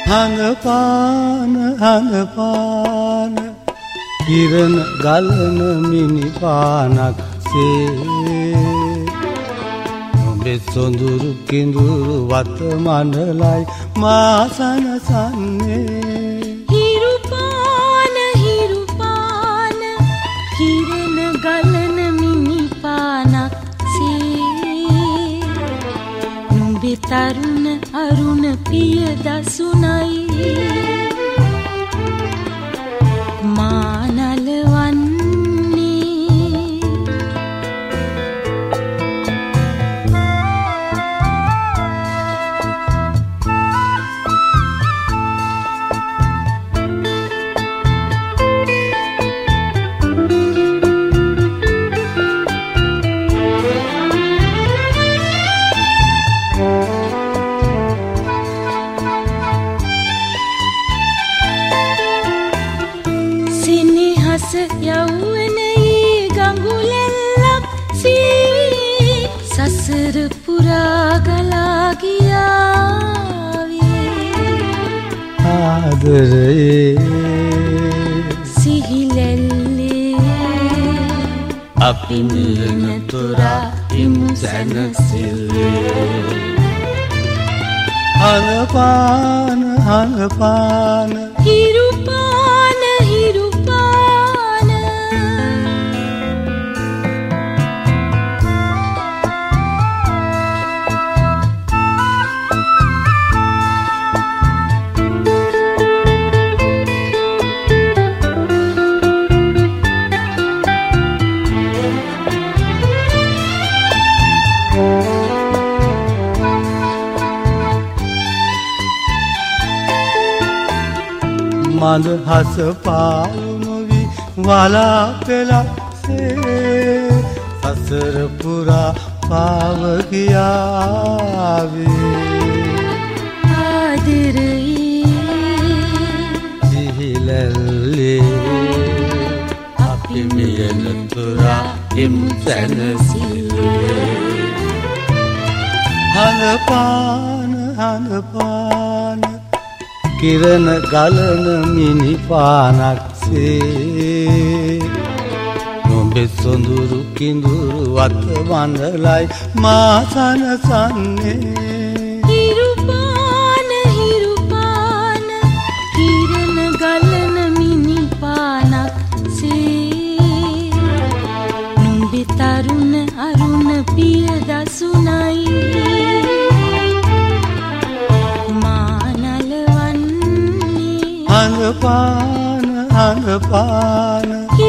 හඳපාන හඳපාන කිරණ ගලන මිනිපානක් සේ නුඹේ සොඳුරු කිඳුරු වත මඬලයි මා සනසන්නේ හිරුපාන හිරුපාන කිරණ ගලන මිනිපානක් සේ නුඹේ තරුණ අරුණ පිය දසුනයි මා නලවන්නේ යෞවනයේ ගඟුලෙල්ලක් සී සසර පුරා ගලා ගියාවේ ආදරයේ සිහිලෙල්ලේ අපි නියන තුරා ඉමු සැනසෙල්ලේ හඳපාන හඳපාන හිරුපාන හිරුපාන මඳ හස පාලුනොවි වලා පෙළක්සේ සසර පුරා පාව ගියාවේ ආදරයේ සිහිලල්ලේ අපි මියන තුරා ඉමු සැනසෙල්ලේ හඳපාන හඳපාන කිරණ ගලන මිනිපානක් සේ නුඹේ සොඳුරු කිඳුරු වත මඬලයි මා සනසන්නේ හිරුපාන හිරුපාන කිරණ ගලන මිනිපානක් සේ නුඹේ තරුණ අරුණ පිය දසුනයි හඳපාන හඳපාන